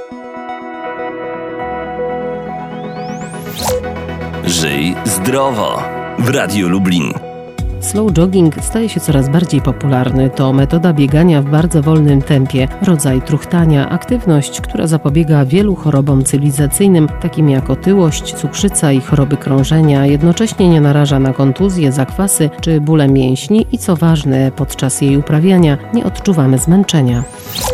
Żyj zdrowo w Radiu Lublin. Slow jogging staje się coraz bardziej popularny. To metoda biegania w bardzo wolnym tempie, rodzaj truchtania, aktywność, która zapobiega wielu chorobom cywilizacyjnym, takim jak otyłość, cukrzyca i choroby krążenia, jednocześnie nie naraża na kontuzje, zakwasy czy bóle mięśni i co ważne, podczas jej uprawiania nie odczuwamy zmęczenia.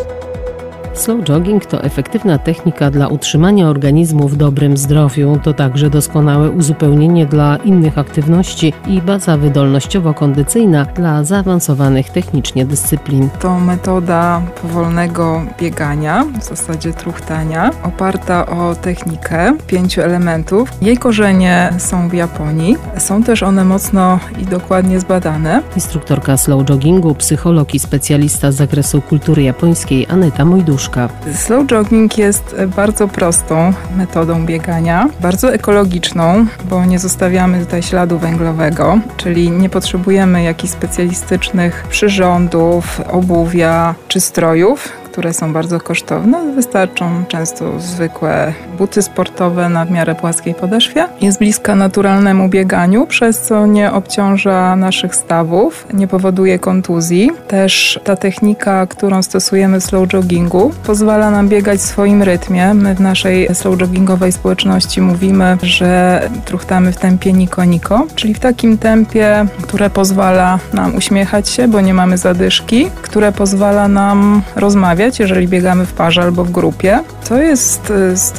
Slow jogging to efektywna technika dla utrzymania organizmu w dobrym zdrowiu. To także doskonałe uzupełnienie dla innych aktywności i baza wydolnościowo-kondycyjna dla zaawansowanych technicznie dyscyplin. To metoda powolnego biegania, w zasadzie truchtania, oparta o technikę 5 elementów. Jej korzenie są w Japonii. Są też one mocno i dokładnie zbadane. Instruktorka slow joggingu, psycholog i specjalista z zakresu kultury japońskiej Aneta Mojduszka. Slow jogging jest bardzo prostą metodą biegania, bardzo ekologiczną, bo nie zostawiamy tutaj śladu węglowego, czyli nie potrzebujemy jakichś specjalistycznych przyrządów, obuwia czy strojów, które są bardzo kosztowne. Wystarczą często zwykłe buty sportowe na w miarę płaskiej podeszwie. Jest bliska naturalnemu bieganiu, przez co nie obciąża naszych stawów, nie powoduje kontuzji. Też ta technika, którą stosujemy w slow joggingu, pozwala nam biegać w swoim rytmie. My w naszej slow joggingowej społeczności mówimy, że truchtamy w tempie niko-niko, czyli w takim tempie, które pozwala nam uśmiechać się, bo nie mamy zadyszki, które pozwala nam rozmawiać, jeżeli biegamy w parze albo w grupie. To jest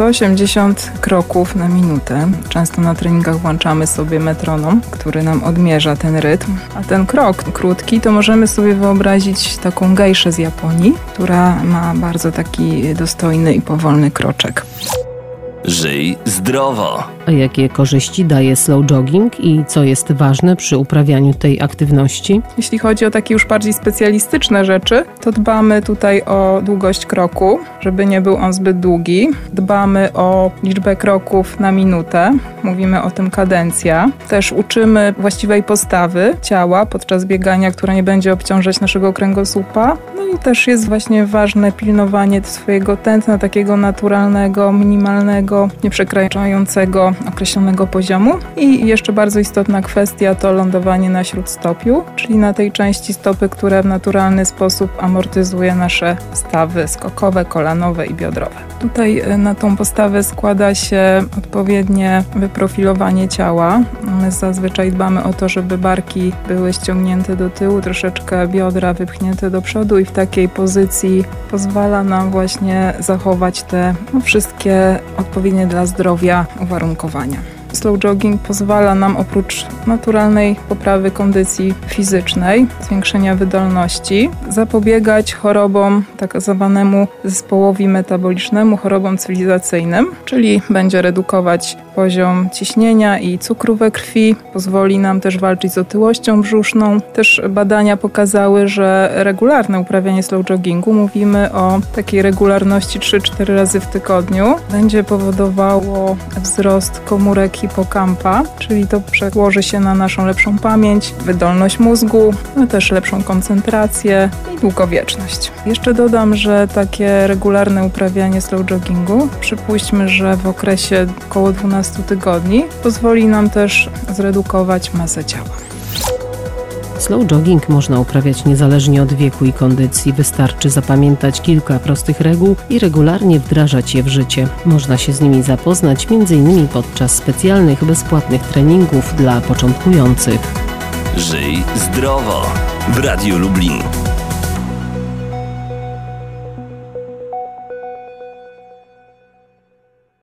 180 kroków na minutę. Często na treningach włączamy sobie metronom, który nam odmierza ten rytm. A ten krok krótki to możemy sobie wyobrazić taką gejszę z Japonii, która ma bardzo taki dostojny i powolny kroczek. Żyj zdrowo. A jakie korzyści daje slow jogging i co jest ważne przy uprawianiu tej aktywności? Jeśli chodzi o takie już bardziej specjalistyczne rzeczy, to dbamy tutaj o długość kroku, żeby nie był on zbyt długi. Dbamy o liczbę kroków na minutę. Mówimy o tym kadencja. Też uczymy właściwej postawy ciała podczas biegania, która nie będzie obciążać naszego kręgosłupa. No i też jest właśnie ważne pilnowanie swojego tętna, takiego naturalnego, minimalnego, nie przekraczającego określonego poziomu. I jeszcze bardzo istotna kwestia to lądowanie na śródstopiu, czyli na tej części stopy, która w naturalny sposób amortyzuje nasze stawy skokowe, kolanowe i biodrowe. Tutaj na tą postawę składa się odpowiednie wyprofilowanie ciała. My zazwyczaj dbamy o to, żeby barki były ściągnięte do tyłu, troszeczkę biodra wypchnięte do przodu i w takiej pozycji pozwala nam właśnie zachować te wszystkie odpowiednie dla zdrowia uwarunkowania. Slow jogging pozwala nam oprócz naturalnej poprawy kondycji fizycznej, zwiększenia wydolności, zapobiegać chorobom tak zwanemu zespołowi metabolicznemu, chorobom cywilizacyjnym, czyli będzie redukować poziom ciśnienia i cukru we krwi, pozwoli nam też walczyć z otyłością brzuszną. Też badania pokazały, że regularne uprawianie slow joggingu, mówimy o takiej regularności 3-4 razy w tygodniu, będzie powodowało wzrost komórek hipokampa, czyli to przełoży się na naszą lepszą pamięć, wydolność mózgu, no też lepszą koncentrację i długowieczność. Jeszcze dodam, że takie regularne uprawianie slow joggingu, przypuśćmy, że w okresie około 12 tygodni, pozwoli nam też zredukować masę ciała. Slow jogging można uprawiać niezależnie od wieku i kondycji. Wystarczy zapamiętać kilka prostych reguł i regularnie wdrażać je w życie. Można się z nimi zapoznać m.in. podczas specjalnych, bezpłatnych treningów dla początkujących. Żyj zdrowo w Radiu Lublin.